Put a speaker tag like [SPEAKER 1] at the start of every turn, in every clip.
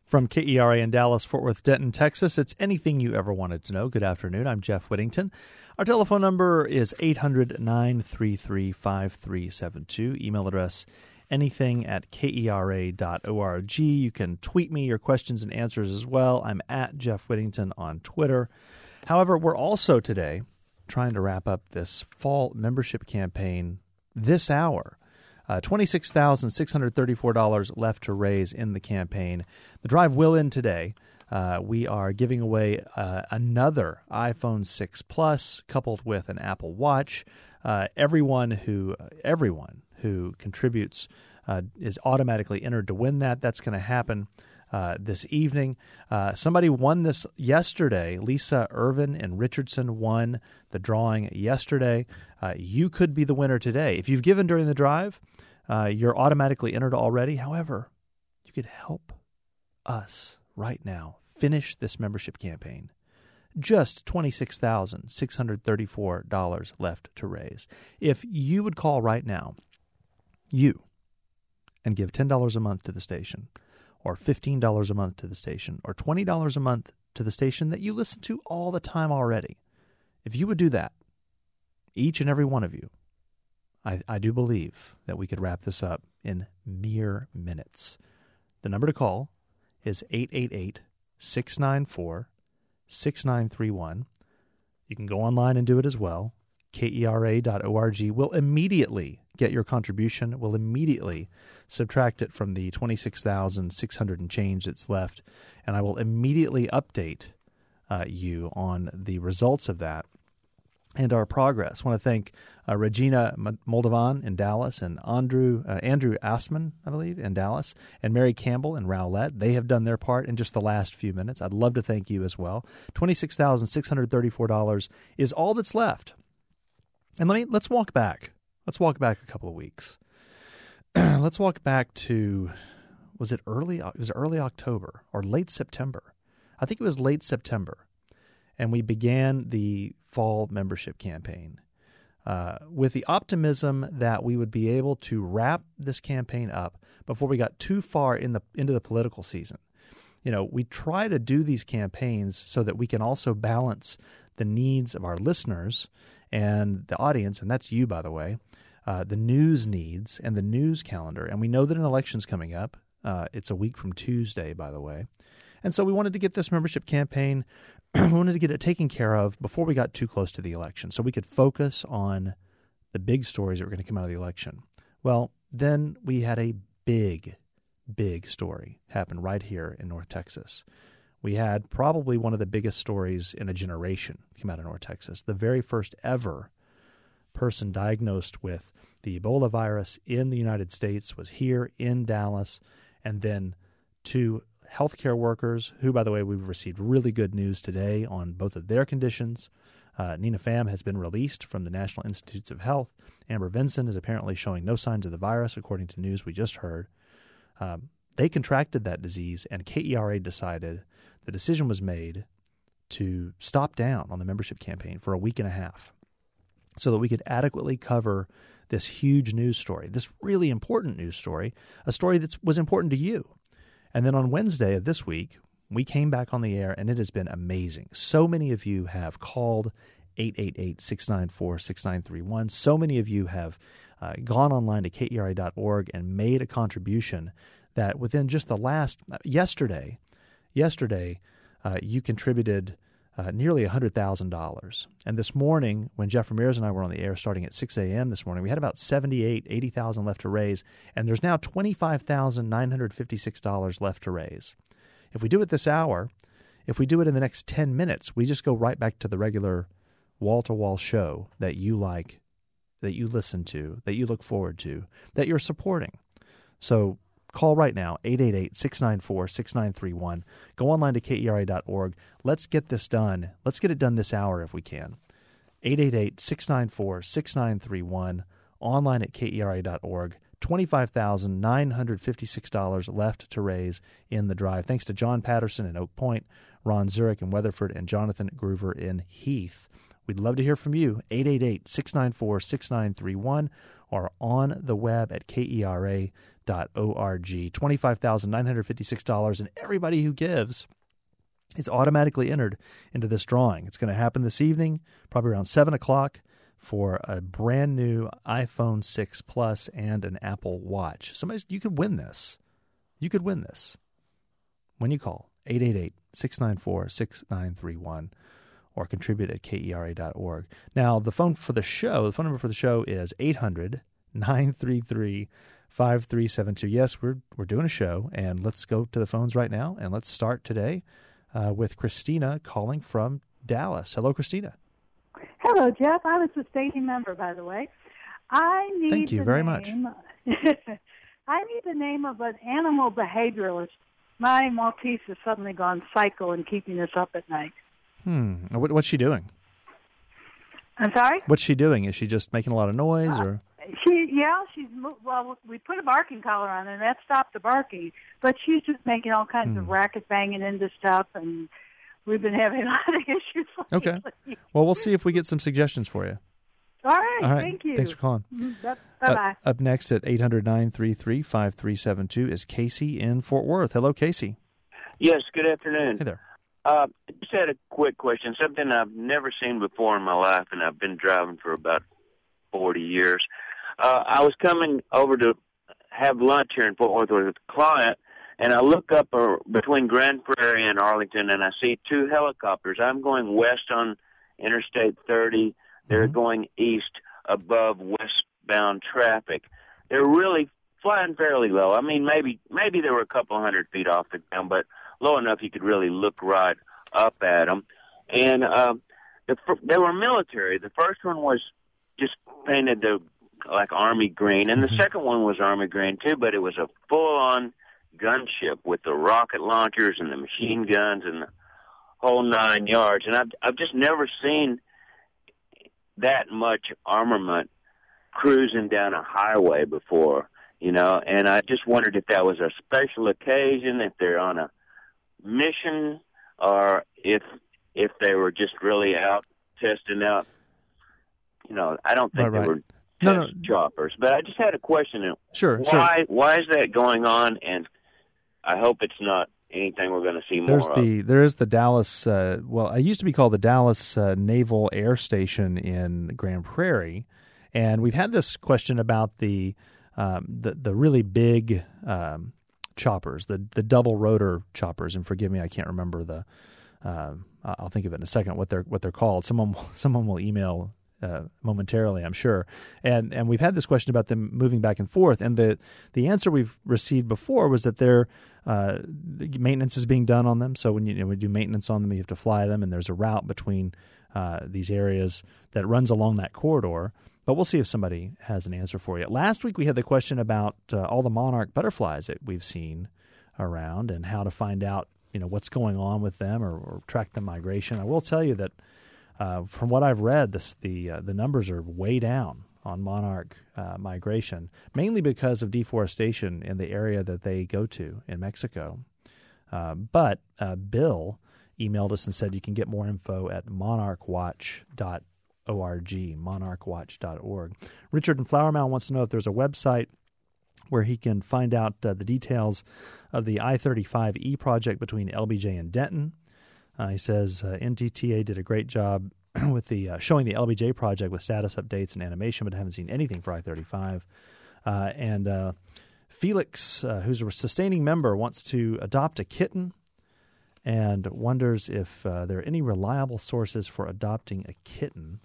[SPEAKER 1] From KERA in Dallas, Fort Worth, Denton, Texas, it's anything you ever wanted to know. Good afternoon. I'm Jeff Whittington. Our telephone number is 800-933-5372. Email address anything@kera.org. You can tweet me your questions and answers as well. I'm at Jeff Whittington on Twitter. However, we're also today trying to wrap up this fall membership campaign this hour. $26,634 left to raise in the campaign. The drive will end today. We are giving away another iPhone 6 Plus coupled with an Apple Watch. Everyone who contributes is automatically entered to win that. That's going to happen this evening. Somebody won this yesterday. Lisa Irvin and Richardson won the drawing yesterday. You could be the winner today. If you've given during the drive, you're automatically entered already. However, you could help us right now finish this membership campaign. Just $26,634 left to raise. If you would call right now, and give $10 a month to the station, or $15 a month to the station, or $20 a month to the station that you listen to all the time already, if you would do that, each and every one of you, I do believe that we could wrap this up in mere minutes. The number to call is 888-694-6931. You can go online and do it as well. KERA.org will immediately get your contribution. Will immediately subtract it from the 26,600 and change that's left, and I will immediately update you on the results of that and our progress. I want to thank Regina Moldovan in Dallas and Andrew Assman, I believe, in Dallas, and Mary Campbell in Rowlett. They have done their part in just the last few minutes. I'd love to thank you as well. $26,634 is all that's left. And let's walk back. Let's walk back a couple of weeks. Let's walk back to, was it early October or late September? I think it was late September. And we began the fall membership campaign with the optimism that we would be able to wrap this campaign up before we got too far into the political season. You know, we try to do these campaigns so that we can also balance the needs of our listeners and the audience, and that's you, by the way, the news needs and the news calendar. And we know that an election's coming up. It's a week from Tuesday, by the way. And so we wanted to get this membership campaign, we wanted to get it taken care of before we got too close to the election so we could focus on the big stories that were going to come out of the election. Well, then we had a big story happen right here in North Texas. We had probably one of the biggest stories in a generation come out of North Texas. The very first ever person diagnosed with the Ebola virus in the United States was here in Dallas, and then two healthcare workers who, by the way, we've received really good news today on both of their conditions. Nina Pham has been released from the National Institutes of Health. Amber Vinson is apparently showing no signs of the virus, according to news we just heard. They contracted that disease, and KERA decided the decision was made to stop down on the membership campaign for a week and a half so that we could adequately cover this huge news story, this really important news story, a story that was important to you. And then on Wednesday of this week, we came back on the air, and it has been amazing. So many of you have called 888-694-6931. So many of you have gone online to KERA.org and made a contribution that within just the last yesterday, you contributed nearly $100,000. And this morning, when Jeff Ramirez and I were on the air starting at 6 a.m. this morning, we had about $80,000 left to raise, and there's now $25,956 left to raise. If we do it this hour, if we do it in the next 10 minutes, we just go right back to the regular wall-to-wall show that you like, that you listen to, that you look forward to, that you're supporting. So call right now, 888-694-6931. Go online to KERA.org. Let's get this done. Let's get it done this hour if we can. 888-694-6931. Online at KERA.org. $25,956 left to raise in the drive. Thanks to John Patterson in Oak Point, Ron Zurich in Weatherford, and Jonathan Groover in Heath. We'd love to hear from you, 888-694-6931, or on the web at KERA.org. $25,956, and everybody who gives is automatically entered into this drawing. It's going to happen this evening, probably around 7 o'clock, for a brand new iPhone 6 Plus and an Apple Watch. You could win this. You could win this when you call 888-694-6931 or contribute at KERA.org. Now, the phone number for the show is 800-933-5372. Yes, we're doing a show, and let's go to the phones right now, and let's start today with Christina calling from Dallas. Hello, Christina.
[SPEAKER 2] Hello, Jeff. I was a staging member, by the way.
[SPEAKER 1] Thank you very much.
[SPEAKER 2] I need the name of an animal behavioralist. My Maltese has suddenly gone psycho and keeping us up at night.
[SPEAKER 1] What's she doing?
[SPEAKER 2] I'm sorry?
[SPEAKER 1] What's she doing? Is she just making a lot of noise, or?
[SPEAKER 2] Well, we put a barking collar on her, and that stopped the barking. But she's just making all kinds of racket banging into stuff, and we've been having a lot of issues lately.
[SPEAKER 1] Okay. Well, we'll see if we get some suggestions for you.
[SPEAKER 2] All right. Thank you.
[SPEAKER 1] Thanks for calling.
[SPEAKER 2] Bye-bye.
[SPEAKER 1] Up next at 800-933-5372 is Casey in Fort Worth. Hello, Casey.
[SPEAKER 3] Yes, good afternoon.
[SPEAKER 1] Hey there.
[SPEAKER 3] Just had a quick question, something I've never seen before in my life, and I've been driving for about 40 years. I was coming over to have lunch here in Fort Worth with a client, and I look up between Grand Prairie and Arlington, and I see two helicopters. I'm going west on Interstate 30. They're going east above westbound traffic. They're really flying fairly low. I mean, maybe they were a couple hundred feet off the ground, but low enough you could really look right up at them. And they were military. The first one was just painted like Army green, and the second one was Army green too, but it was a full-on gunship with the rocket launchers and the machine guns and the whole 9 yards. And I've just never seen that much armament cruising down a highway before, and I just wondered if that was a special occasion, if they're on a mission, or if they were just really out testing out. I don't think they were test choppers, but I just had a question.
[SPEAKER 1] Sure.
[SPEAKER 3] Why is that going on? And I hope it's not anything we're going to see more of.
[SPEAKER 1] There is the Dallas. It used to be called the Dallas Naval Air Station in Grand Prairie, and we've had this question about the really big choppers, the double rotor choppers. And forgive me, I can't remember the. I'll think of it in a second. What they're called. Someone will email momentarily, I'm sure. And we've had this question about them moving back and forth, and the answer we've received before was that maintenance is being done on them. So when we do maintenance on them, you have to fly them, and there's a route between these areas that runs along that corridor. But we'll see if somebody has an answer for you. Last week we had the question about all the monarch butterflies that we've seen around and how to find out what's going on with them or track the migration. I will tell you that from what I've read, the numbers are way down on monarch migration, mainly because of deforestation in the area that they go to in Mexico. But Bill emailed us and said you can get more info at monarchwatch.org, monarchwatch.org. Richard in Flower Mound wants to know if there's a website where he can find out the details of the I-35E project between LBJ and Denton. He says NTTA did a great job with the showing the LBJ project with status updates and animation, but haven't seen anything for I-35. And Felix, who's a sustaining member, wants to adopt a kitten and wonders if there are any reliable sources for adopting a kitten.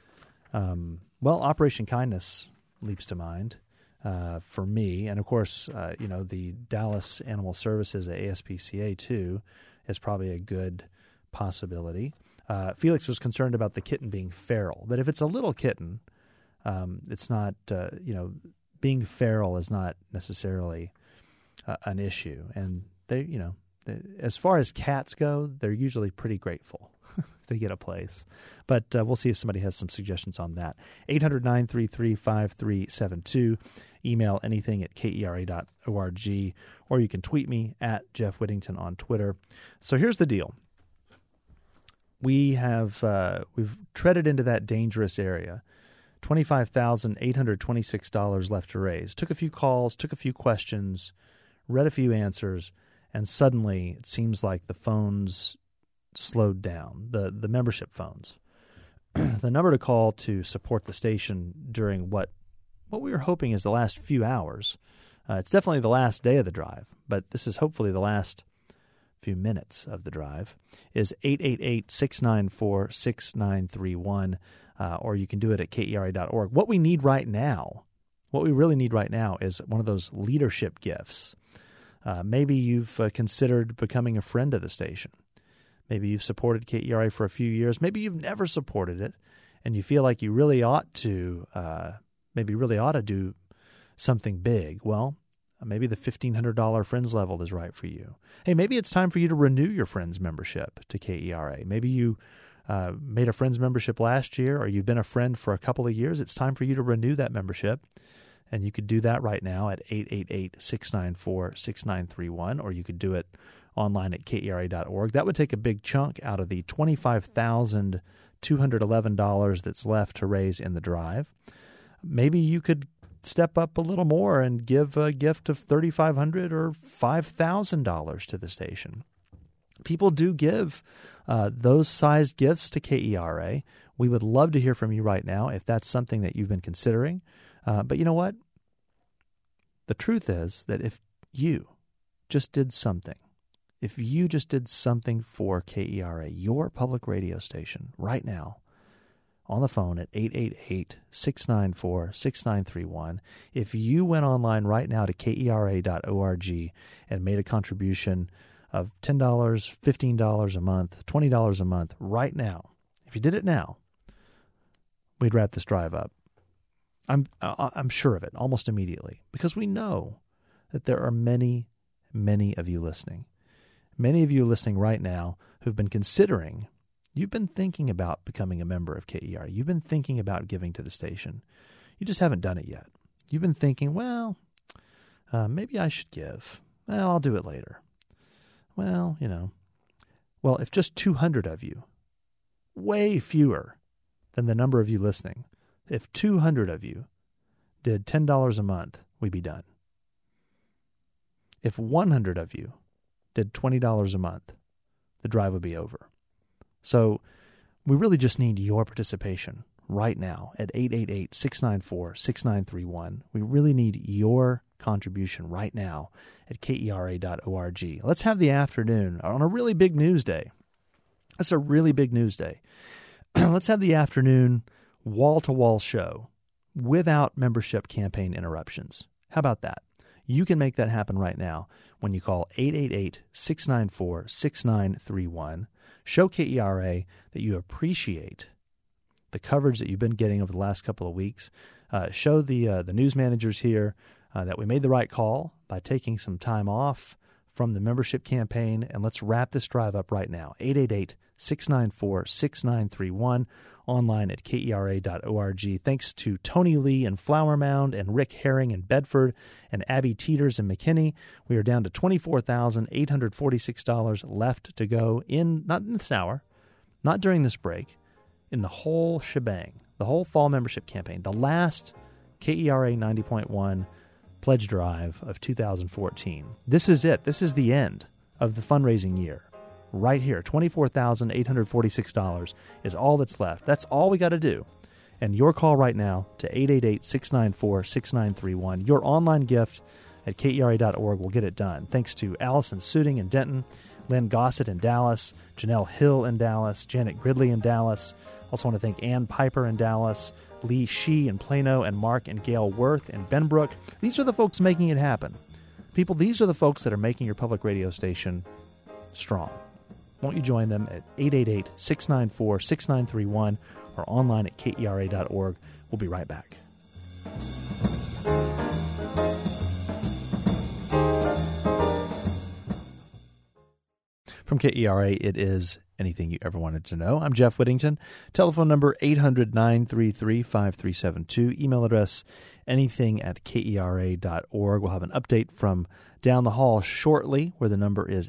[SPEAKER 1] Well, Operation Kindness leaps to mind for me. And, of course, the Dallas Animal Services at ASPCA, too, is probably a good possibility. Felix was concerned about the kitten being feral, but if it's a little kitten, it's not, being feral is not necessarily an issue. And as far as cats go, they're usually pretty grateful if they get a place. But we'll see if somebody has some suggestions on that. 800-933-5372. Email anything at KERA.org, or you can tweet me at Jeff Whittington on Twitter. So here's the deal. We've treaded into that dangerous area $25,826 left to raise. Took a few calls, took a few questions, read a few answers, and suddenly it seems like the phones slowed down, the membership phones. The number to call to support the station during what we were hoping is the last few hours. It's definitely the last day of the drive, but this is hopefully the last few minutes of the drive, is 888-694-6931, or you can do it at KERA.org. What we need right now, what we really need right now is one of those leadership gifts. Maybe you've considered becoming a friend of the station. Maybe you've supported KERA for a few years. Maybe you've never supported it, and you feel like you really ought to, do something big. Well, maybe the $1,500 Friends level is right for you. Hey, maybe it's time for you to renew your Friends membership to KERA. Maybe you made a Friends membership last year, or you've been a friend for a couple of years. It's time for you to renew that membership, and you could do that right now at 888-694-6931, or you could do it online at KERA.org. That would take a big chunk out of the $25,211 that's left to raise in the drive. Maybe you could step up a little more and give a gift of $3,500 or $5,000 to the station. People do give those sized gifts to KERA. We would love to hear from you right now if that's something that you've been considering. But you know what? The truth is that if you just did something, for KERA, your public radio station, right now, on the phone at 888-694-6931. If you went online right now to KERA.org and made a contribution of $10, $15 a month, $20 a month right now, if you did it now, we'd wrap this drive up. I'm sure of it almost immediately, because we know that there are many, many of you listening. Many of you listening right now who've been considering. You've been thinking about becoming a member of KERA. You've been thinking about giving to the station. You just haven't done it yet. You've been thinking, maybe I should give. Well, I'll do it later. Well, if just 200 of you, way fewer than the number of you listening, if 200 of you did $10 a month, we'd be done. If 100 of you did $20 a month, the drive would be over. So we really just need your participation right now at 888-694-6931. We really need your contribution right now at KERA.org. Let's have the afternoon on a really big news day. That's a really big news day. Let's have the afternoon wall-to-wall show without membership campaign interruptions. How about that? You can make that happen right now when you call 888-694-6931. Show KERA that you appreciate the coverage that you've been getting over the last couple of weeks. Show the news managers here that we made the right call by taking some time off from the membership campaign, and let's wrap this drive up right now. 888-694-6931, online at KERA.org. Thanks to Tony Lee in Flower Mound and Rick Herring in Bedford and Abby Teeters in McKinney. We are down to $24,846 left to go not in this hour, not during this break, in the whole shebang, the whole fall membership campaign, the last KERA 90.1 pledge drive of 2014. This is it. This is the end of the fundraising year. Right here, $24,846 is all that's left. That's all we got to do. And your call right now to 888-694-6931. Your online gift at KERA.org will get it done. Thanks to Allison Suding in Denton, Lynn Gossett in Dallas, Janelle Hill in Dallas, Janet Gridley in Dallas. Also want to thank Ann Piper in Dallas, Lee Shee in Plano, and Mark and Gail Worth in Benbrook. These are the folks making it happen. People, these are the folks that are making your public radio station strong. Won't you join them at 888-694-6931 or online at KERA.org. We'll be right back. From KERA, it is anything you ever wanted to know. I'm Jeff Whittington. Telephone number 800-933-5372. Email address anything@kera.org. We'll have an update from down the hall shortly, where the number is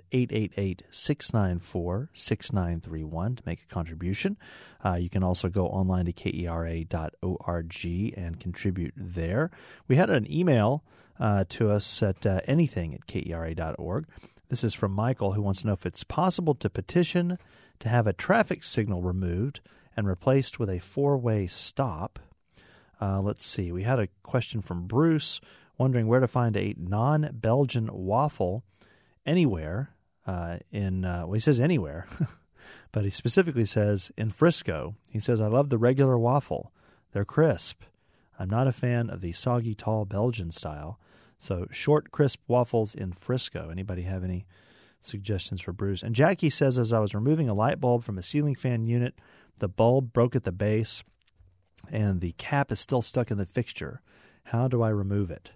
[SPEAKER 1] 888-694-6931 to make a contribution. You can also go online to kera.org and contribute there. We had an email to us at anything@kera.org. This is from Michael, who wants to know if it's possible to petition to have a traffic signal removed and replaced with a four-way stop. Let's see. We had a question from Bruce wondering where to find a non-Belgian waffle anywhere he says anywhere, but he specifically says in Frisco. He says, I love the regular waffle. They're crisp. I'm not a fan of the soggy, tall Belgian style. So short, crisp waffles in Frisco. Anybody have any suggestions for Bruce? And Jackie says, as I was removing a light bulb from a ceiling fan unit, the bulb broke at the base and the cap is still stuck in the fixture. How do I remove it?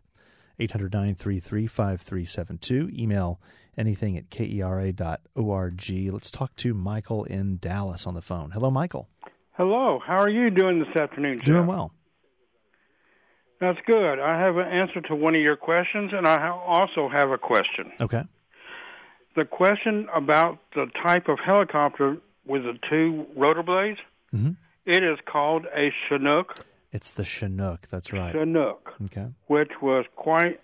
[SPEAKER 1] 800-933-5372. Email anything@kera.org. Let's talk to Michael in Dallas on the phone. Hello, Michael.
[SPEAKER 4] Hello. How are you doing this afternoon, Jeff?
[SPEAKER 1] Doing well.
[SPEAKER 4] That's good. I have an answer to one of your questions, and I also have a question.
[SPEAKER 1] Okay.
[SPEAKER 4] The question about the type of helicopter with the two rotor blades, it is called a Chinook.
[SPEAKER 1] It's the Chinook, that's right.
[SPEAKER 4] Chinook,
[SPEAKER 1] okay.
[SPEAKER 4] Which was quite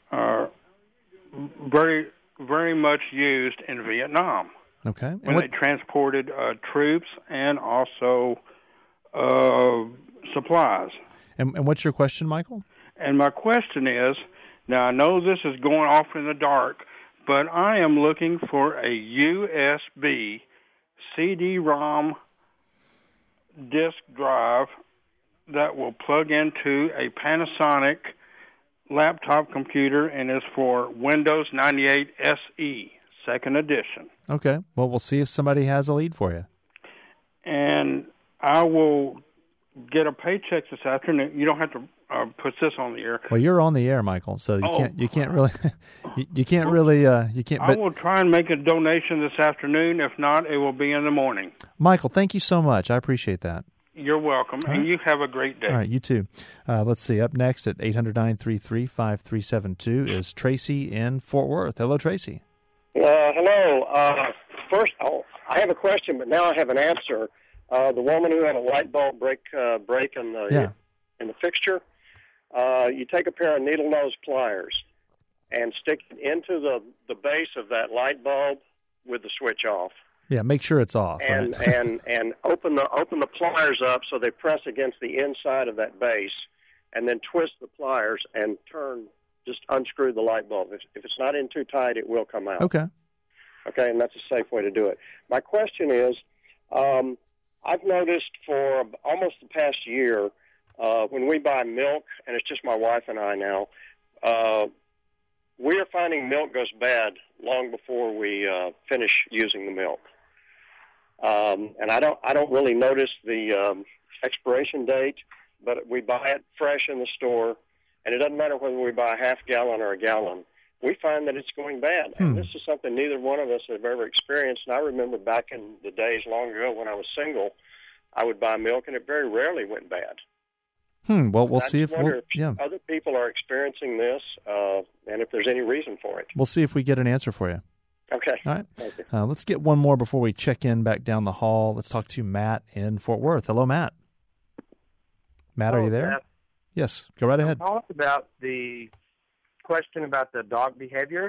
[SPEAKER 4] very, very much used in Vietnam.
[SPEAKER 1] Okay. And
[SPEAKER 4] when they transported troops and also supplies.
[SPEAKER 1] And what's your question, Michael?
[SPEAKER 4] And my question is, now I know this is going off in the dark, but I am looking for a USB CD-ROM disk drive that will plug into a Panasonic laptop computer and is for Windows 98 SE, second edition.
[SPEAKER 1] Okay. Well, we'll see if somebody has a lead for you.
[SPEAKER 4] And I will get a paycheck this afternoon. You don't have to put this on the air.
[SPEAKER 1] Well, you're on the air, Michael, so you can't really.
[SPEAKER 4] I will try and make a donation this afternoon. If not, it will be in the morning.
[SPEAKER 1] Michael, thank you so much. I appreciate that.
[SPEAKER 4] You're welcome, and you have a great day.
[SPEAKER 1] All right, you too. Let's see. Up next at 800-933-5372 is Tracy in Fort Worth. Hello, Tracy.
[SPEAKER 5] Hello. First, I have a question, but now I have an answer. The woman who had a light bulb break in the fixture, you take a pair of needle nose pliers and stick it into the base of that light bulb with the switch off.
[SPEAKER 1] Yeah, make sure it's off.
[SPEAKER 5] And
[SPEAKER 1] right?
[SPEAKER 5] and open the pliers up so they press against the inside of that base, and then twist the pliers and just unscrew the light bulb. If it's not in too tight, it will come out.
[SPEAKER 1] Okay.
[SPEAKER 5] Okay, and that's a safe way to do it. My question is, I've noticed for almost the past year, when we buy milk, and it's just my wife and I now, we are finding milk goes bad long before we finish using the milk. And I don't really notice the expiration date, but we buy it fresh in the store, and it doesn't matter whether we buy a half gallon or a gallon. We find that it's going bad. And this is something neither one of us have ever experienced. And I remember back in the days long ago when I was single, I would buy milk, and it very rarely went bad.
[SPEAKER 1] Well, we'll see if
[SPEAKER 5] other people are experiencing this, and if there's any reason for it.
[SPEAKER 1] We'll see if we get an answer for you.
[SPEAKER 5] Okay.
[SPEAKER 1] All right.
[SPEAKER 5] Thank you.
[SPEAKER 1] Let's get one more before we check in back down the hall. Let's talk to Matt in Fort Worth. Hello, Matt. Matt, are you there?
[SPEAKER 6] Matt.
[SPEAKER 1] Yes. Go right ahead.
[SPEAKER 6] I'm calling about the question about the dog behaviorist.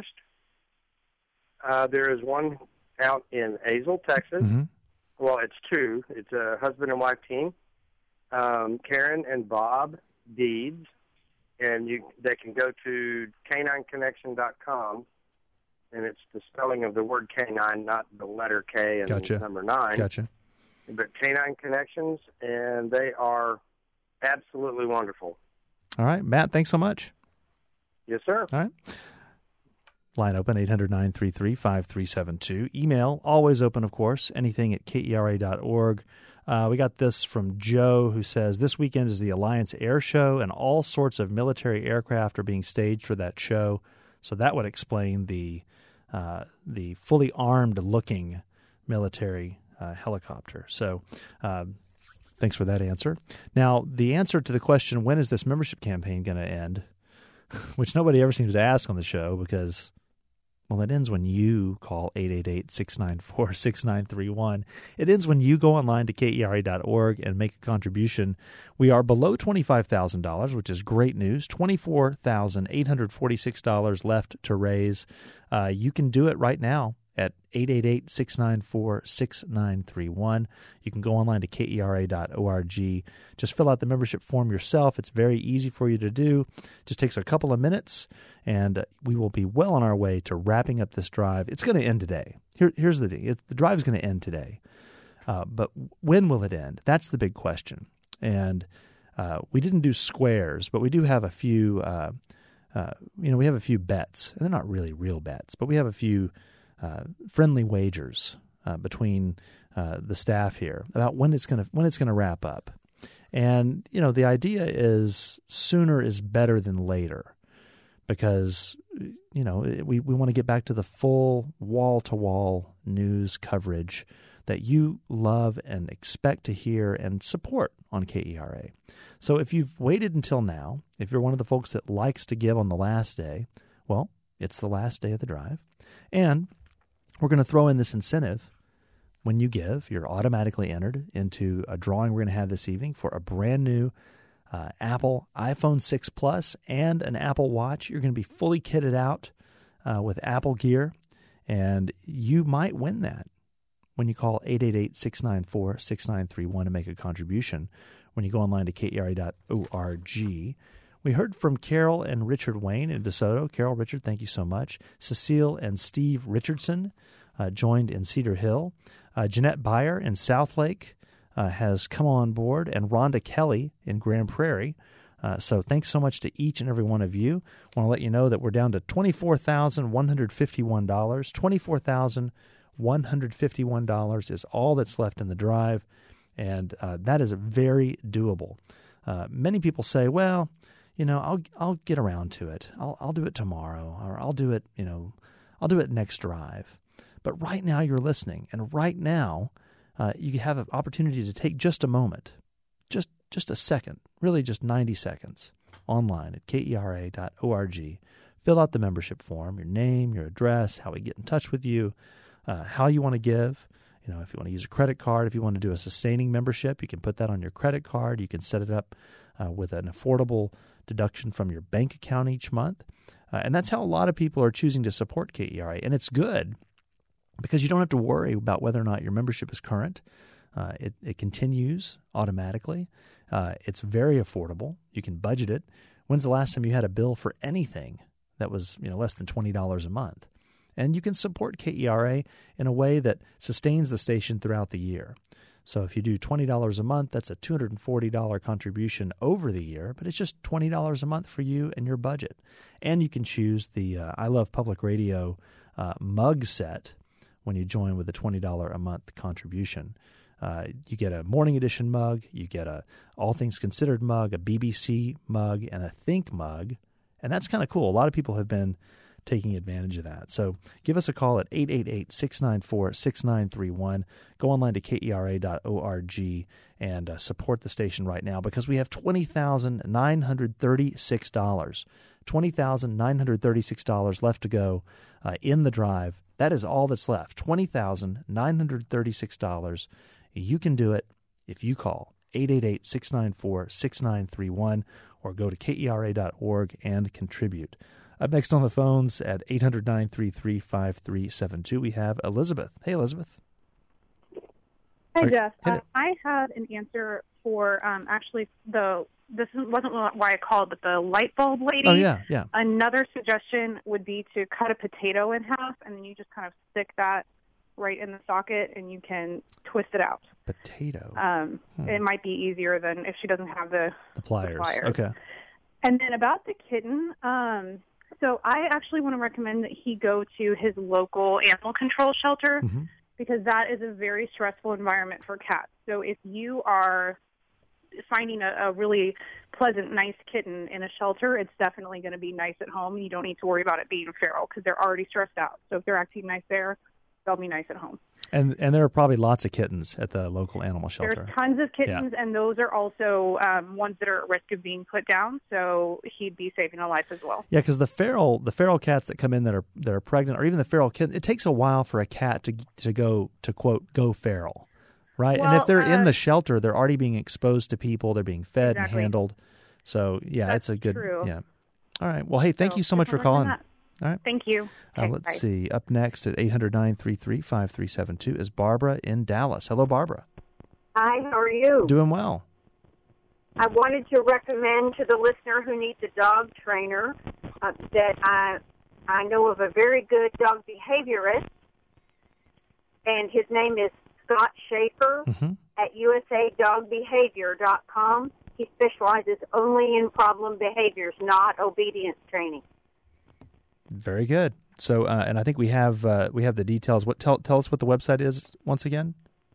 [SPEAKER 6] There is one out in Azle, Texas.
[SPEAKER 1] Mm-hmm.
[SPEAKER 6] Well, it's two. It's a husband and wife team, Karen and Bob Deeds, and they can go to canineconnection.com, and it's the spelling of the word canine, not the letter K and
[SPEAKER 1] Gotcha.
[SPEAKER 6] number 9.
[SPEAKER 1] Gotcha.
[SPEAKER 6] But Canine Connections, and they are absolutely wonderful.
[SPEAKER 1] All right, Matt, thanks so much.
[SPEAKER 6] Yes, sir.
[SPEAKER 1] All right. Line open, 800-933-5372. Email, always open, of course, anything@kera.org. We got this from Joe, who says, this weekend is the Alliance Air Show, and all sorts of military aircraft are being staged for that show. So that would explain the fully armed-looking military helicopter. So thanks for that answer. Now, the answer to the question, when is this membership campaign going to end, which nobody ever seems to ask on the show because, well, it ends when you call 888-694-6931. It ends when you go online to KERA.org and make a contribution. We are below $25,000, which is great news. $24,846 left to raise. You can do it right now at 888-694-6931. You can go online to KERA.org. Just fill out the membership form yourself. It's very easy for you to do. Just takes a couple of minutes, and we will be well on our way to wrapping up this drive. It's going to end today. Here's the thing. The drive is going to end today. But when will it end? That's the big question. And we didn't do squares, but we do have a few, we have a few bets. And they're not really real bets, but we have a few friendly wagers between the staff here about when it's going to wrap up. And the idea is sooner is better than later, because we want to get back to the full wall-to-wall news coverage that you love and expect to hear and support on KERA. So if you've waited until now, if you're one of the folks that likes to give on the last day, well, it's the last day of the drive. And we're going to throw in this incentive. When you give, you're automatically entered into a drawing we're going to have this evening for a brand new Apple iPhone 6 Plus and an Apple Watch. You're going to be fully kitted out with Apple gear, and you might win that when you call 888-694-6931 and make a contribution when you go online to KERA.org. We heard from Carol and Richard Wayne in DeSoto. Carol, Richard, thank you so much. Cecile and Steve Richardson joined in Cedar Hill. Jeanette Beyer in Southlake has come on board, and Rhonda Kelly in Grand Prairie. So thanks so much to each and every one of you. I want to let you know that we're down to $24,151. $24,151 is all that's left in the drive, and that is very doable. Many people say, well, I'll get around to it. I'll do it tomorrow, or I'll do it next drive. But right now you're listening, and right now you have an opportunity to take just a moment, just a second, really just 90 seconds, online at KERA.org. Fill out the membership form, your name, your address, how we get in touch with you, how you want to give. If you want to use a credit card, if you want to do a sustaining membership, you can put that on your credit card. You can set it up with an affordable deduction from your bank account each month. And that's how a lot of people are choosing to support KERA. And it's good because you don't have to worry about whether or not your membership is current. It continues automatically. It's very affordable. You can budget it. When's the last time you had a bill for anything that was less than $20 a month? And you can support KERA in a way that sustains the station throughout the year. So if you do $20 a month, that's a $240 contribution over the year, but it's just $20 a month for you and your budget. And you can choose the I Love Public Radio mug set when you join with a $20 a month contribution. You get a Morning Edition mug, you get a All Things Considered mug, a BBC mug, and a Think mug. And that's kind of cool. A lot of people have been taking advantage of that. So give us a call at 888-694-6931. Go online to KERA.org and support the station right now, because we have $20,936. $20,936 left to go in the drive. That is all that's left, $20,936. You can do it if you call 888-694-6931 or go to KERA.org and contribute. Up next on the phones at 800-933-5372, we have Elizabeth. Hey, Elizabeth.
[SPEAKER 7] Hey, Jeff. I had an answer for this wasn't why I called, but the light bulb lady.
[SPEAKER 1] Oh, yeah.
[SPEAKER 7] Another suggestion would be to cut a potato in half, and then you just kind of stick that right in the socket, and you can twist it out.
[SPEAKER 1] Potato.
[SPEAKER 7] It might be easier than if she doesn't have the
[SPEAKER 1] pliers.
[SPEAKER 7] Okay. And then about the kitten, so I actually want to recommend that he go to his local animal control shelter, because that is a very stressful environment for cats. So if you are finding a really pleasant, nice kitten in a shelter, it's definitely going to be nice at home. You don't need to worry about it being feral because they're already stressed out. So if they're acting nice there, they'll be nice at home.
[SPEAKER 1] And there are probably lots of kittens at the local animal shelter.
[SPEAKER 7] There's tons of kittens, and those are also ones that are at risk of being put down. So he'd be saving a life as well.
[SPEAKER 1] Yeah, because the feral cats that come in that are pregnant, or even the feral kitten, it takes a while for a cat to go to quote go feral, right?
[SPEAKER 7] Well,
[SPEAKER 1] and if they're in the shelter, they're already being exposed to people. They're being fed
[SPEAKER 7] exactly.
[SPEAKER 1] and handled. So yeah,
[SPEAKER 7] That's
[SPEAKER 1] it's a good
[SPEAKER 7] true.
[SPEAKER 1] Yeah. All right. Well, hey, thank you so much for calling. All right.
[SPEAKER 7] Thank you. Okay,
[SPEAKER 1] let's
[SPEAKER 7] bye.
[SPEAKER 1] see. Up next at 800-933-5372 is Barbara in Dallas. Hello, Barbara.
[SPEAKER 8] Hi, how are you?
[SPEAKER 1] Doing well.
[SPEAKER 8] I wanted to recommend to the listener who needs a dog trainer that I know of a very good dog behaviorist, and his name is Scott Schaefer at usadogbehavior.com. He specializes only in problem behaviors, not obedience training.
[SPEAKER 1] Very good. So, and I think we have the details. Tell us what the website is once again.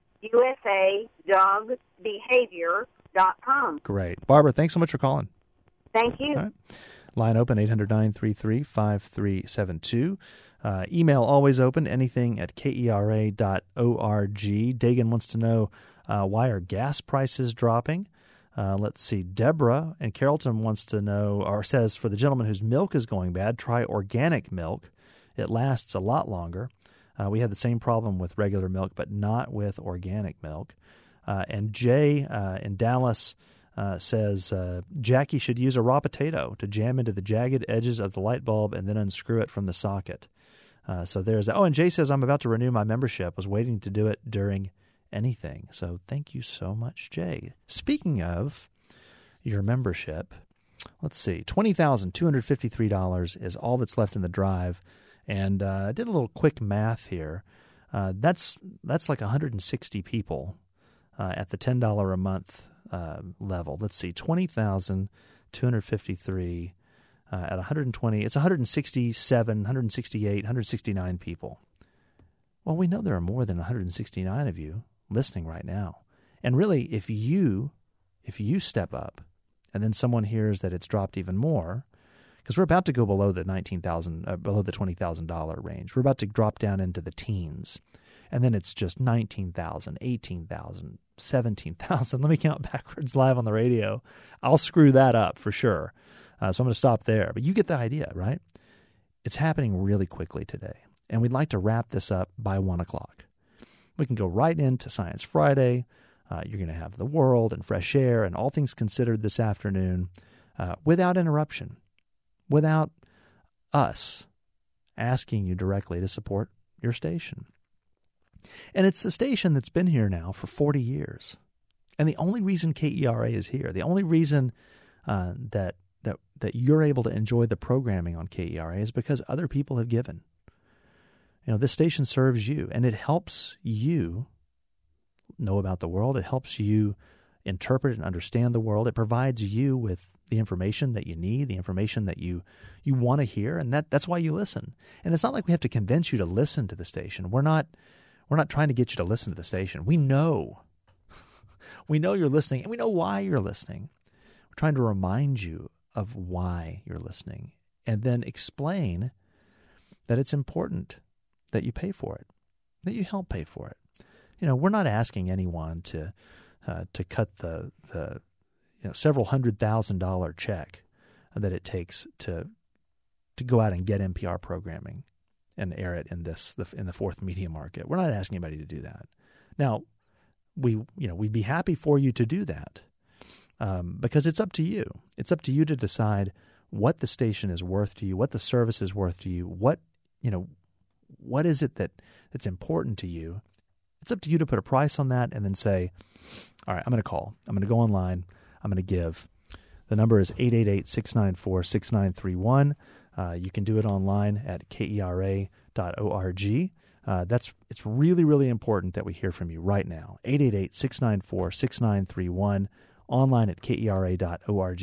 [SPEAKER 8] usadogbehavior.com.
[SPEAKER 1] Great, Barbara. Thanks so much for calling.
[SPEAKER 8] Thank you.
[SPEAKER 1] All right. Line open 800-933-5372. Email always open. Anything at kera.org. Dagan wants to know why are gas prices dropping. Let's see. Deborah in Carrollton wants to know, or says, for the gentleman whose milk is going bad, try organic milk. It lasts a lot longer. We had the same problem with regular milk, but not with organic milk. And Jay in Dallas says, Jackie should use a raw potato to jam into the jagged edges of the light bulb and then unscrew it from the socket. So there's that. Oh, and Jay says, I'm about to renew my membership. Was waiting to do it during anything. So thank you so much, Jay. Speaking of your membership, let's see, $20,253 is all that's left in the drive. And I did a little quick math here. That's like 160 people at the $10 a month level. Let's see, 20,253 at 120. It's 167, 168, 169 people. Well, we know there are more than 169 of you listening right now. And really, if you step up and then someone hears that it's dropped even more, because we're about to go below the below the $20,000 range. We're about to drop down into the teens. And then it's just 19,000, 18,000, 17,000. Let me count backwards live on the radio. I'll screw that up for sure. So I'm going to stop there. But you get the idea, right? It's happening really quickly today. And we'd like to wrap this up by 1 o'clock. We can go right into Science Friday. You're going to have The World and Fresh Air and All Things Considered this afternoon without interruption, without us asking you directly to support your station. And it's a station that's been here now for 40 years. And the only reason KERA is here, the only reason that you're able to enjoy the programming on KERA is because other people have given. You know, this station serves you, and it helps you know about the world. It helps you interpret and understand the world. It provides you with the information that you need, the information that you want to hear, and that's why you listen. And it's not like we have to convince you to listen to the station. We're not trying to get you to listen to the station. We know you're listening, and we know why you're listening. We're trying to remind you of why you're listening, and then explain that it's important that you pay for it, that you help pay for it. You know, we're not asking anyone to cut the several $100,000 check that it takes to go out and get NPR programming and air it in the fourth media market. We're not asking anybody to do that. Now, we'd be happy for you to do that because it's up to you. It's up to you to decide what the station is worth to you, what the service is worth to you, what is it that's important to you. It's up to you to put a price on that and then say, all right, I'm going to call. I'm going to go online. I'm going to give. The number is 888-694-6931. You can do it online at kera.org. It's really, really important that we hear from you right now. 888-694-6931. Online at kera.org.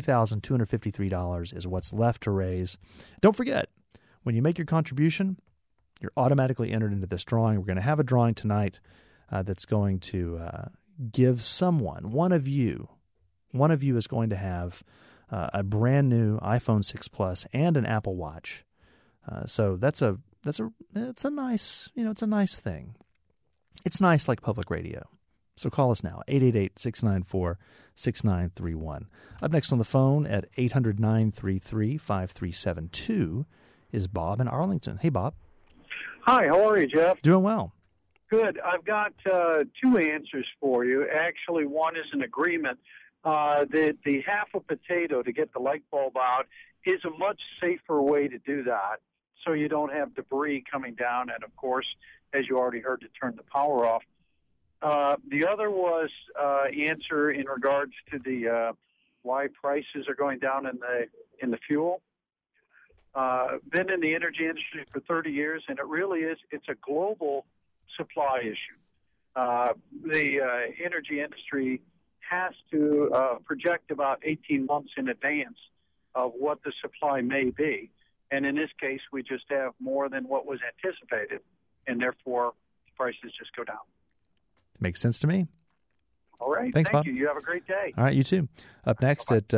[SPEAKER 1] $20,253 is what's left to raise. Don't forget, when you make your contribution, you're automatically entered into this drawing. We're going to have a drawing tonight that's going to give someone, one of you is going to have a brand new iPhone 6 Plus and an Apple Watch. So it's a nice thing. It's nice like public radio. So call us now, 888-694-6931. Up next on the phone at 800-933-5372 is Bob in Arlington. Hey, Bob.
[SPEAKER 9] Hi, how are you, Jeff?
[SPEAKER 1] Doing well.
[SPEAKER 9] Good. I've got two answers for you. Actually, one is an agreement. The half a potato to get the light bulb out is a much safer way to do that, so you don't have debris coming down, and, of course, as you already heard, to turn the power off. The other was answer in regards to the why prices are going down in the fuel. Been in the energy industry for 30 years, and it's a global supply issue. The energy industry has to project about 18 months in advance of what the supply may be. And in this case, we just have more than what was anticipated, and therefore prices just go down.
[SPEAKER 1] Makes sense to me.
[SPEAKER 9] All right.
[SPEAKER 1] Thanks,
[SPEAKER 9] Thank
[SPEAKER 1] Bob.
[SPEAKER 9] you. You have a great day.
[SPEAKER 1] All right, you too. Up next at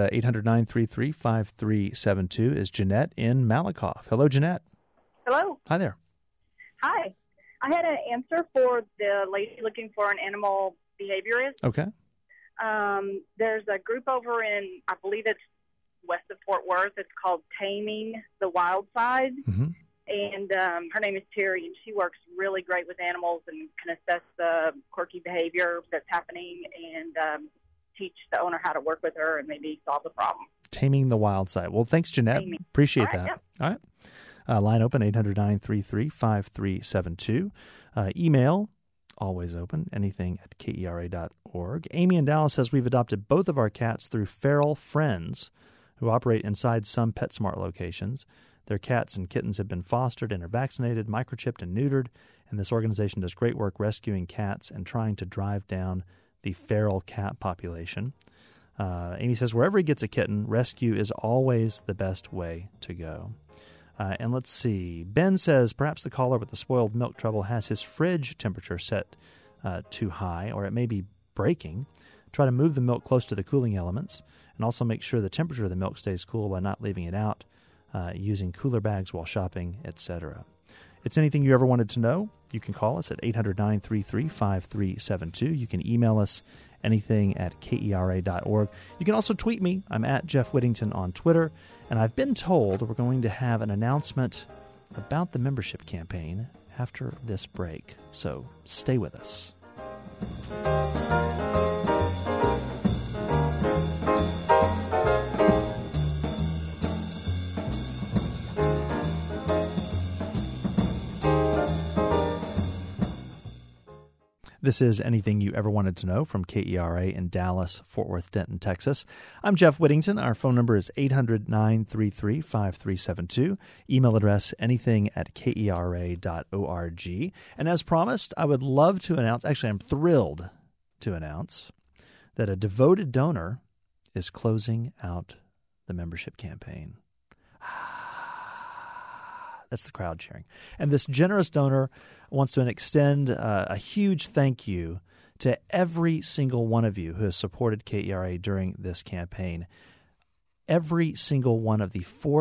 [SPEAKER 1] 800-933-5372 is Jeanette in Malakoff. Hello, Jeanette.
[SPEAKER 10] Hello.
[SPEAKER 1] Hi there.
[SPEAKER 10] Hi. I had an answer for the lady looking for an animal behaviorist.
[SPEAKER 1] Okay.
[SPEAKER 10] There's a group over in, I believe it's west of Fort Worth. It's called Taming the Wild Side.
[SPEAKER 1] Mm-hmm.
[SPEAKER 10] And her name is Terry, and she works really great with animals and can assess the quirky behavior that's happening and teach the owner how to work with her and maybe solve the problem.
[SPEAKER 1] Taming the Wild Side. Well, thanks, Jeanette.
[SPEAKER 10] Taming.
[SPEAKER 1] Appreciate
[SPEAKER 10] All right,
[SPEAKER 1] that.
[SPEAKER 10] yep.
[SPEAKER 1] All right. Line open, 800-933-5372. Email, always open, anything at kera.org. Amy in Dallas says we've adopted both of our cats through Feral Friends, who operate inside some PetSmart locations. Their cats and kittens have been fostered and are vaccinated, microchipped, and neutered, and this organization does great work rescuing cats and trying to drive down the feral cat population. Amy says wherever he gets a kitten, rescue is always the best way to go. And let's see. Ben says perhaps the caller with the spoiled milk trouble has his fridge temperature set too high, or it may be breaking. Try to move the milk close to the cooling elements, and also make sure the temperature of the milk stays cool by not leaving it out, using cooler bags while shopping, etc. It's anything you ever wanted to know, you can call us at 800-933-5372. You can email us anything at kera.org. You can also tweet me. I'm at Jeff Whittington on Twitter. And I've been told we're going to have an announcement about the membership campaign after this break. So stay with us. This is Anything You Ever Wanted to Know from KERA in Dallas, Fort Worth, Denton, Texas. I'm Jeff Whittington. Our phone number is 800-933-5372. Email address anything@kera.org. And as promised, I would love to announce, actually I'm thrilled to announce, that a devoted donor is closing out the membership campaign. That's the crowd cheering. And this generous donor wants to extend a huge thank you to every single one of you who has supported KERA during this campaign. Every single one of the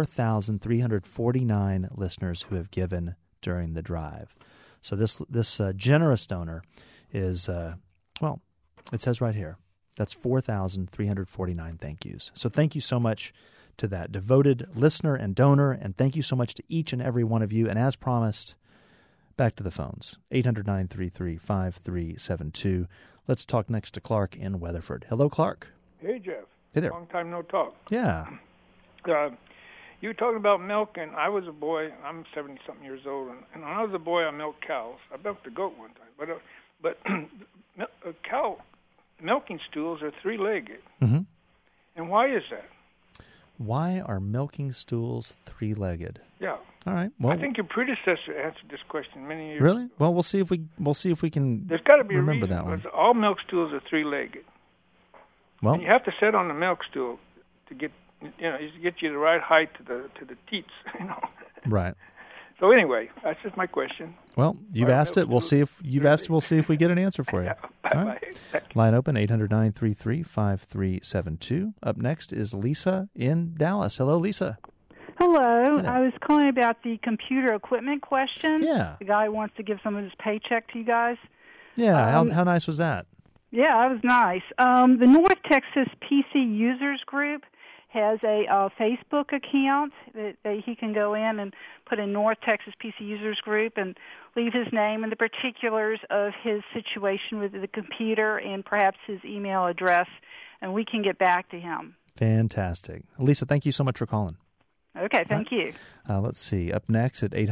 [SPEAKER 1] 4,349 listeners who have given during the drive. So this generous donor is, well, it says right here, that's 4,349 thank yous. So thank you so much to that devoted listener and donor, and thank you so much to each and every one of you. And as promised, back to the phones, 800-933-5372. Let's talk next to Clark in Weatherford. Hello, Clark.
[SPEAKER 11] Hey, Jeff.
[SPEAKER 1] Hey there.
[SPEAKER 11] Long time no talk.
[SPEAKER 1] Yeah.
[SPEAKER 11] You were talking about milk, and I was a boy. I'm 70-something years old, and when I was a boy, I milked cows. I milked a goat one time, but cow milking stools are three-legged.
[SPEAKER 1] Mm-hmm.
[SPEAKER 11] And why is that?
[SPEAKER 1] Why are milking stools three-legged?
[SPEAKER 11] Yeah.
[SPEAKER 1] All right. Well,
[SPEAKER 11] I think your predecessor answered this question many years
[SPEAKER 1] really?
[SPEAKER 11] ago.
[SPEAKER 1] Well, we'll see if we can.
[SPEAKER 11] There's got to be
[SPEAKER 1] remember
[SPEAKER 11] a reason.
[SPEAKER 1] that one.
[SPEAKER 11] All milk stools are three-legged.
[SPEAKER 1] Well,
[SPEAKER 11] and you have to sit on the milk stool to get you the right height to the teats.
[SPEAKER 1] Right.
[SPEAKER 11] So anyway, that's just my question.
[SPEAKER 1] Well, you've asked it. We'll see if you've asked. We'll see if we get an answer for you.
[SPEAKER 11] Yeah.
[SPEAKER 1] All right. Line open 800-933-5372. Up next is Lisa in Dallas. Hello, Lisa.
[SPEAKER 12] Hello. I was calling about the computer equipment question.
[SPEAKER 1] Yeah.
[SPEAKER 12] The guy wants to give some of his paycheck to you guys.
[SPEAKER 1] Yeah, how nice was that?
[SPEAKER 12] Yeah, it was nice. The North Texas PC Users Group has a Facebook account that he can go in and put in North Texas PC Users Group and leave his name and the particulars of his situation with the computer and perhaps his email address, and we can get back to him.
[SPEAKER 1] Fantastic. Lisa, thank you so much for calling.
[SPEAKER 12] Okay, thank you.
[SPEAKER 1] Let's see. Up next at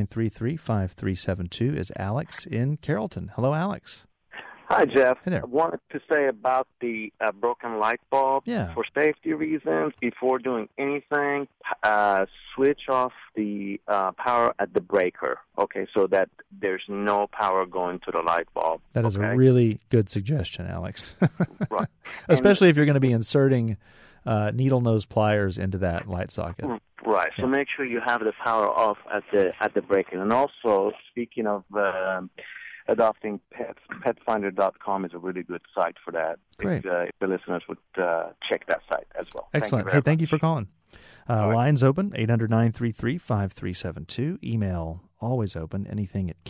[SPEAKER 1] 800-933-5372 is Alex in Carrollton. Hello, Alex.
[SPEAKER 13] Hi, Jeff.
[SPEAKER 1] Hey there.
[SPEAKER 13] I wanted to say about the broken light bulb.
[SPEAKER 1] Yeah.
[SPEAKER 13] For safety reasons, before doing anything, switch off the power at the breaker, okay, so that there's no power going to the light bulb.
[SPEAKER 1] That is a really good suggestion, Alex.
[SPEAKER 13] Right.
[SPEAKER 1] Especially if you're going to be inserting needle nose pliers into that light socket.
[SPEAKER 13] Right. So make sure you have the power off at the breaker. And also, speaking of adopting pets, petfinder.com is a really good site for that.
[SPEAKER 1] Great.
[SPEAKER 13] If the listeners would check that site as well.
[SPEAKER 1] Excellent. Thank you for calling. Lines open, 800-933-5372. Email always open, anything at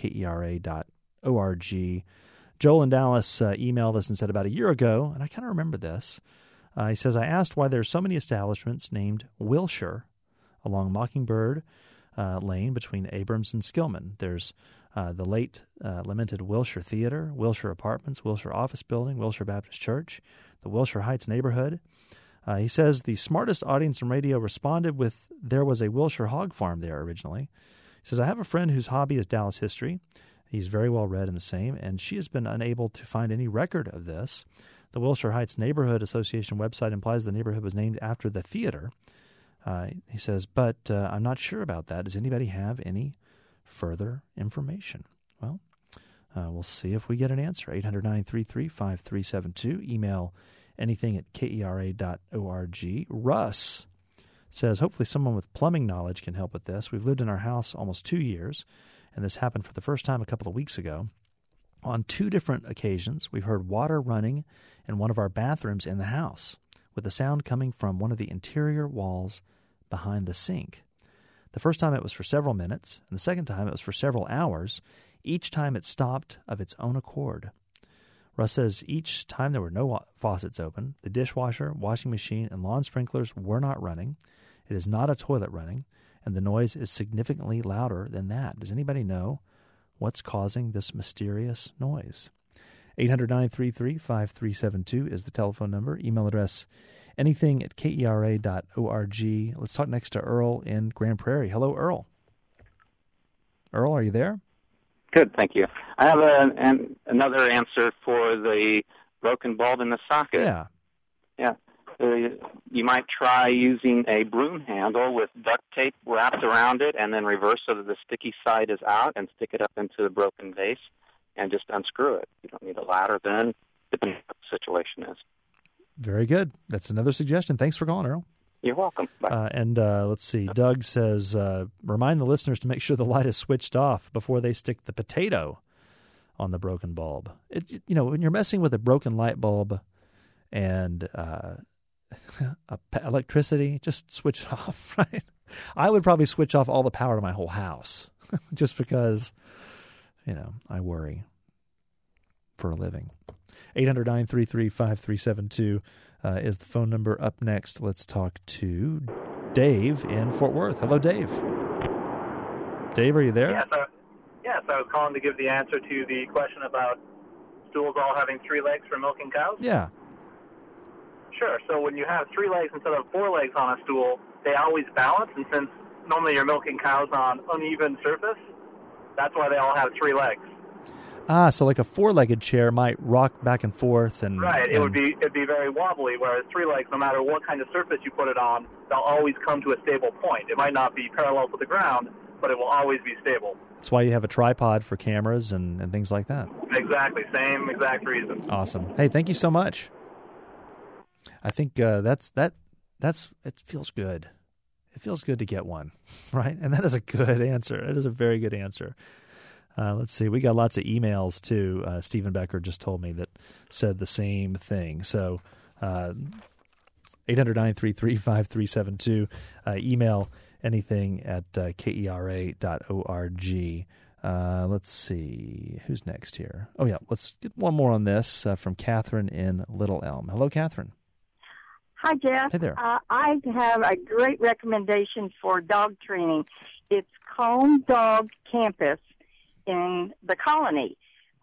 [SPEAKER 1] kera.org. Joel in Dallas emailed us and said about a year ago, and I kind of remember this. He says, I asked why there are so many establishments named Wilshire along Mockingbird Lane between Abrams and Skillman. There's the late lamented Wilshire Theater, Wilshire Apartments, Wilshire Office Building, Wilshire Baptist Church, the Wilshire Heights neighborhood. He says the smartest audience in radio responded with, there was a Wilshire hog farm there originally. He says, I have a friend whose hobby is Dallas history. He's very well read in the same, and she has been unable to find any record of this. The Wilshire Heights Neighborhood Association website implies the neighborhood was named after the theater. He says, but I'm not sure about that. Does anybody have any further information? Well, we'll see if we get an answer. 800-933-5372. Email anything at kera.org. Russ says, hopefully someone with plumbing knowledge can help with this. We've lived in our house almost 2 years, and this happened for the first time a couple of weeks ago. On 2 different occasions, we've heard water running in one of our bathrooms in the house, with the sound coming from one of the interior walls behind the sink. The first time it was for several minutes, and the second time it was for several hours. Each time it stopped of its own accord. Russ says each time there were no faucets open, the dishwasher, washing machine, and lawn sprinklers were not running. It is not a toilet running, and the noise is significantly louder than that. Does anybody know what's causing this mysterious noise? 800-933-5372 is the telephone number. Email address, anything at kera.org. Let's talk next to Earl in Grand Prairie. Hello, Earl. Earl, are you there?
[SPEAKER 14] Good, thank you. I have another answer for the broken bulb in the socket.
[SPEAKER 1] Yeah.
[SPEAKER 14] Yeah. You might try using a broom handle with duct tape wrapped around it and then reverse so that the sticky side is out and stick it up into the broken vase and just unscrew it. You don't need a ladder then, depending on what the situation is.
[SPEAKER 1] Very good. That's another suggestion. Thanks for calling, Earl.
[SPEAKER 14] You're welcome. Bye.
[SPEAKER 1] And let's see. Doug says, remind the listeners to make sure the light is switched off before they stick the potato on the broken bulb. When you're messing with a broken light bulb and electricity, just switch it off, right? I would probably switch off all the power to my whole house just because, I worry for a living. 800-933-5372 is the phone number. Up next, let's talk to Dave in Fort Worth. Hello, Dave. Dave, are you there?
[SPEAKER 15] Yes, I was calling to give the answer to the question about stools all having 3 legs for milking cows.
[SPEAKER 1] Yeah.
[SPEAKER 15] Sure. So when you have 3 legs instead of 4 legs on a stool, they always balance, and since normally you're milking cows on uneven surface, that's why they all have 3 legs.
[SPEAKER 1] So like a 4-legged chair might rock back and forth, and
[SPEAKER 15] right. It'd be very wobbly. Whereas 3 legs, no matter what kind of surface you put it on, they'll always come to a stable point. It might not be parallel to the ground, but it will always be stable.
[SPEAKER 1] That's why you have a tripod for cameras and things like that.
[SPEAKER 15] Exactly, same exact reason.
[SPEAKER 1] Awesome. Hey, thank you so much. I think it feels good. It feels good to get one, right? And that is a good answer. It is a very good answer. Let's see. We got lots of emails, too. Stephen Becker just told me that said the same thing. So 800-933-5372. Email anything at kera.org. Let's see. Who's next here? Oh, yeah. Let's get one more on this from Catherine in Little Elm. Hello, Catherine.
[SPEAKER 16] Hi, Jeff.
[SPEAKER 1] Hey there.
[SPEAKER 16] I have a great recommendation for dog training. It's Calm Dog Campus in the Colony.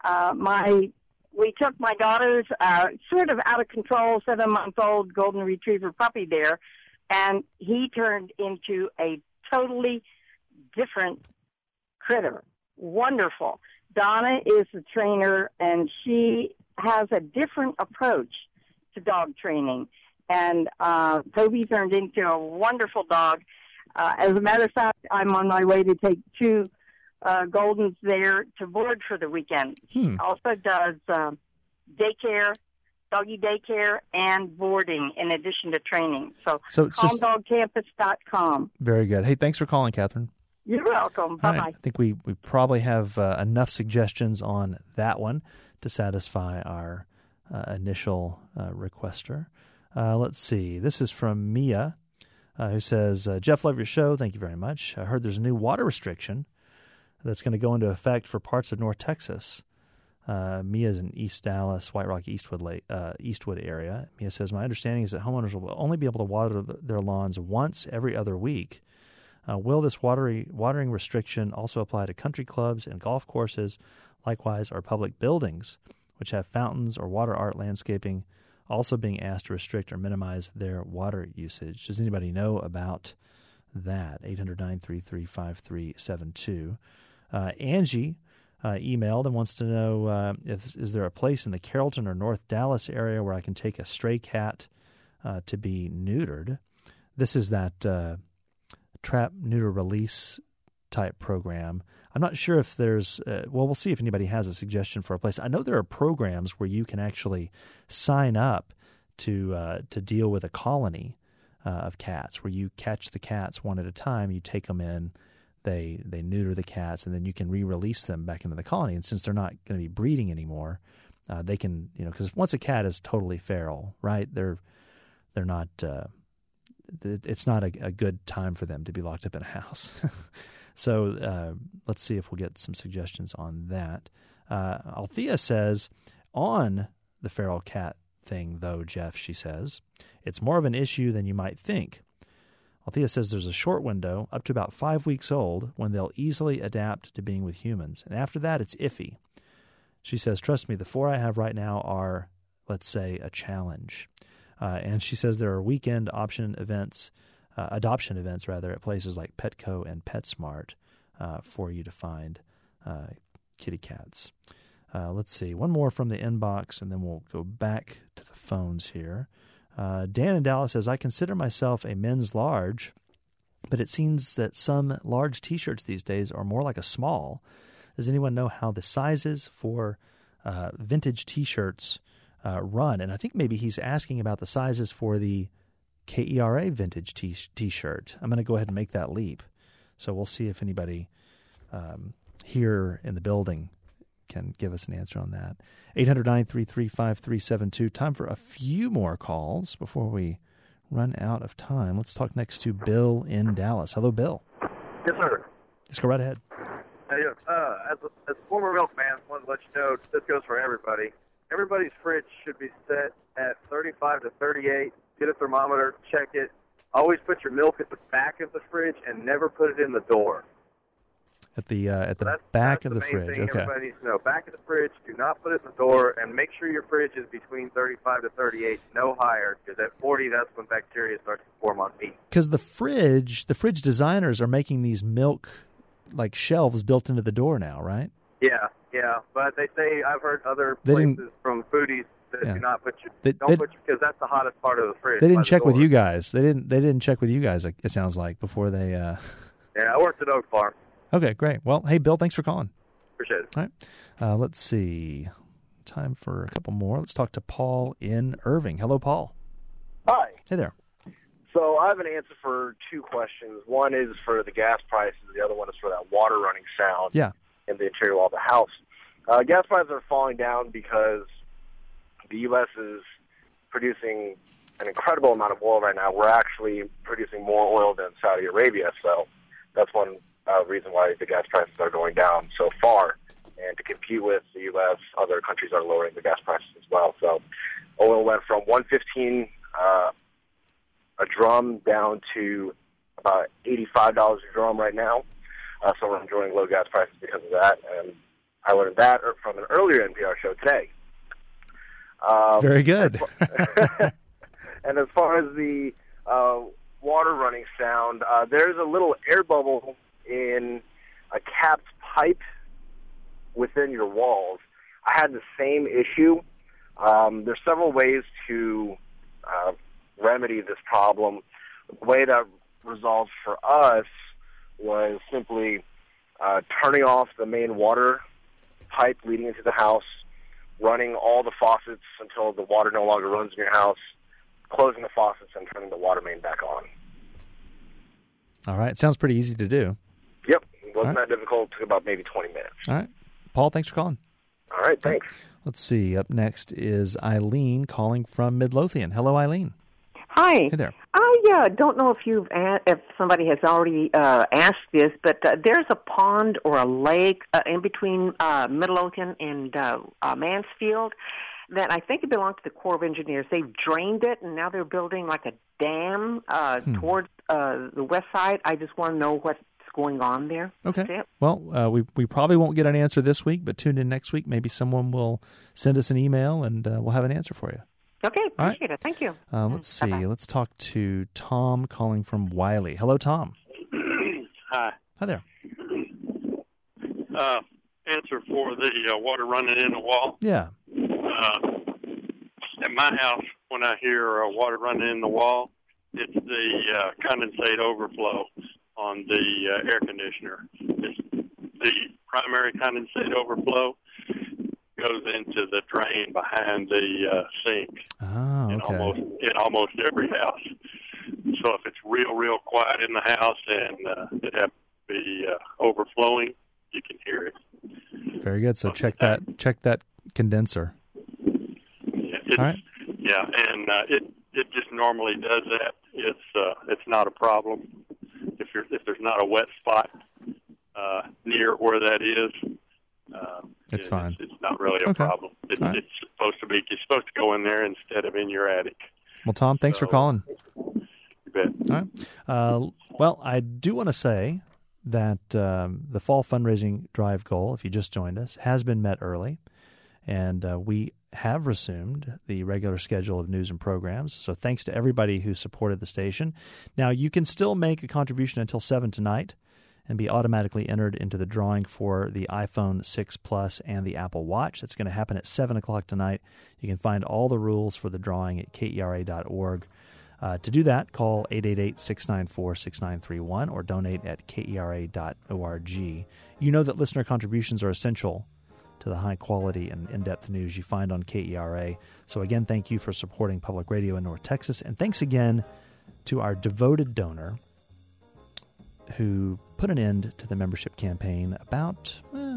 [SPEAKER 16] We took my daughter's sort of out of control 7-month-old golden retriever puppy there, and he turned into a totally different critter. Wonderful. Donna is the trainer, and she has a different approach to dog training. And Toby turned into a wonderful dog. As a matter of fact, I'm on my way to take 2 Goldens there to board for the weekend. He also does daycare, doggy daycare, and boarding in addition to training. So calmdogcampus.com.
[SPEAKER 1] Very good. Hey, thanks for calling, Catherine.
[SPEAKER 16] You're welcome. Bye-bye.
[SPEAKER 1] Right. I think we probably have enough suggestions on that one to satisfy our initial requester. Let's see. This is from Mia, who says, Jeff, love your show. Thank you very much. I heard there's a new water restriction that's going to go into effect for parts of North Texas. Mia's in East Dallas, White Rock, Eastwood area. Mia says, my understanding is that homeowners will only be able to water their lawns once every other week. Will this watering restriction also apply to country clubs and golf courses, likewise our public buildings, which have fountains or water art landscaping, also being asked to restrict or minimize their water usage? Does anybody know about that? 800-933-5372. Angie emailed and wants to know is there a place in the Carrollton or North Dallas area where I can take a stray cat to be neutered? This is that trap, neuter, release type program. I'm not sure if there's, we'll see if anybody has a suggestion for a place. I know there are programs where you can actually sign up to deal with a colony of cats, where you catch the cats one at a time, you take them in, they neuter the cats, and then you can re-release them back into the colony. And since they're not going to be breeding anymore, they can, because once a cat is totally feral, right, they're not, it's not a good time for them to be locked up in a house. So let's see if we'll get some suggestions on that. Althea says, on the feral cat thing, though, Jeff, she says, it's more of an issue than you might think. Althea says there's a short window, up to about 5 weeks old, when they'll easily adapt to being with humans. And after that, it's iffy. She says, trust me, the 4 I have right now are, let's say, a challenge. And she says there are weekend adoption events at places like Petco and PetSmart for you to find kitty cats. Let's see. One more from the inbox, and then we'll go back to the phones here. Dan in Dallas says, I consider myself a men's large, but it seems that some large T-shirts these days are more like a small. Does anyone know how the sizes for vintage T-shirts run? And I think maybe he's asking about the sizes for the KERA vintage T-shirt. I'm going to go ahead and make that leap. So we'll see if anybody here in the building can give us an answer on that. 800-933-5372. Time for a few more calls before we run out of time. Let's talk next to Bill in Dallas. Hello, Bill.
[SPEAKER 17] Yes, sir.
[SPEAKER 1] Let's go right ahead.
[SPEAKER 17] Hey, as a former milkman, I want to let you know this goes for everybody. Everybody's fridge should be set at 35 to 38. Get a thermometer, check it. Always put your milk at the back of the fridge and never put it in the door.
[SPEAKER 1] At the back of the
[SPEAKER 17] main
[SPEAKER 1] fridge.
[SPEAKER 17] Thing
[SPEAKER 1] Okay.
[SPEAKER 17] Everybody needs to know. Back of the fridge. Do not put it in the door, and make sure your fridge is between 35 to 38, no higher, because at 40, that's when bacteria starts to form on meat.
[SPEAKER 1] Because the fridge designers are making these milk like shelves built into the door now, right?
[SPEAKER 17] Yeah. But they say I've heard other places from foodies that do not put your because that's the hottest part of the fridge.
[SPEAKER 1] They didn't check with you guys. They didn't check with you guys. It sounds like before they.
[SPEAKER 17] Yeah, I worked at Oak Farm.
[SPEAKER 1] Okay, great. Well, hey, Bill, thanks for calling.
[SPEAKER 17] Appreciate it.
[SPEAKER 1] All right. Let's see. Time for a couple more. Let's talk to Paul in Irving. Hello, Paul.
[SPEAKER 18] Hi.
[SPEAKER 1] Hey there.
[SPEAKER 18] So I have an answer for 2 questions. One is for the gas prices. The other one is for that water running sound in the interior wall of the house. Gas prices are falling down because the U.S. is producing an incredible amount of oil right now. We're actually producing more oil than Saudi Arabia, so that's one reason why the gas prices are going down so far. And to compete with the U.S., other countries are lowering the gas prices as well. So oil went from $115 a drum down to about $85 a drum right now. So we're enjoying low gas prices because of that. And I learned that from an earlier NPR show today.
[SPEAKER 1] Very good.
[SPEAKER 18] And as far as the water running sound, there's a little air bubble in a capped pipe within your walls. I had the same issue. There's several ways to remedy this problem. The way that resolved for us was simply turning off the main water pipe leading into the house, running all the faucets until the water no longer runs in your house, closing the faucets, and turning the water main back on.
[SPEAKER 1] All right. Sounds pretty easy to do.
[SPEAKER 18] Yep. It wasn't that difficult. It took about maybe 20 minutes.
[SPEAKER 1] All right. Paul, thanks for calling.
[SPEAKER 18] All right. Thanks.
[SPEAKER 1] Let's see. Up next is Eileen calling from Midlothian. Hello, Eileen.
[SPEAKER 19] Hi.
[SPEAKER 1] Hey there.
[SPEAKER 19] I don't know if somebody has already asked this, but there's a pond or a lake in between Midlothian and Mansfield that I think it belonged to the Corps of Engineers. They've drained it, and now they're building like a dam towards the west side. I just want to know what's going on there.
[SPEAKER 1] Okay. Well, we probably won't get an answer this week, but tune in next week. Maybe someone will send us an email, and we'll have an answer for you.
[SPEAKER 19] Okay, appreciate it. Thank you.
[SPEAKER 1] Let's see. Bye-bye. Let's talk to Tom calling from Wiley. Hello, Tom.
[SPEAKER 20] Hi.
[SPEAKER 1] Hi there.
[SPEAKER 20] Answer for the water running in the wall.
[SPEAKER 1] Yeah.
[SPEAKER 20] At my house, when I hear water running in the wall, it's the condensate overflow on the air conditioner. It's the primary condensate overflow goes into the drain behind the sink.
[SPEAKER 1] Oh, okay.
[SPEAKER 20] In almost every house. So if it's real quiet in the house and it happens to be overflowing, you can hear it.
[SPEAKER 1] Very good. So check that condenser. All right.
[SPEAKER 20] Yeah, and it just normally does that. It's not a problem if there's not a wet spot near where that is.
[SPEAKER 1] It's fine.
[SPEAKER 20] It's not really a problem. It's supposed to be. You're supposed to go in there instead of in your attic.
[SPEAKER 1] Well, Tom, thanks for calling.
[SPEAKER 20] You bet.
[SPEAKER 1] All right. Well, I do want to say that the fall fundraising drive goal, if you just joined us, has been met early, and we have resumed the regular schedule of news and programs. So thanks to everybody who supported the station. Now, you can still make a contribution until 7 tonight and be automatically entered into the drawing for the iPhone 6 Plus and the Apple Watch. That's going to happen at 7 o'clock tonight. You can find all the rules for the drawing at KERA.org. To do that, call 888-694-6931 or donate at KERA.org. You know that listener contributions are essential to the high quality and in-depth news you find on KERA. So again, thank you for supporting public radio in North Texas. And thanks again to our devoted donor who put an end to the membership campaign about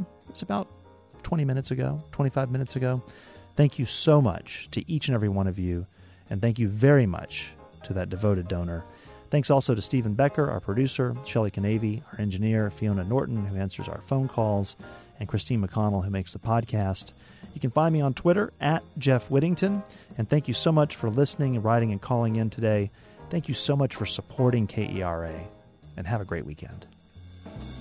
[SPEAKER 1] 20 minutes ago, 25 minutes ago. Thank you so much to each and every one of you, and thank you very much to that devoted donor. Thanks also to Stephen Becker, our producer, Shelley Canavy, our engineer, Fiona Norton, who answers our phone calls, and Christine McConnell, who makes the podcast. You can find me on Twitter at Jeff Whittington, and thank you so much for listening and writing and calling in today. Thank you so much for supporting KERA, and have a great weekend.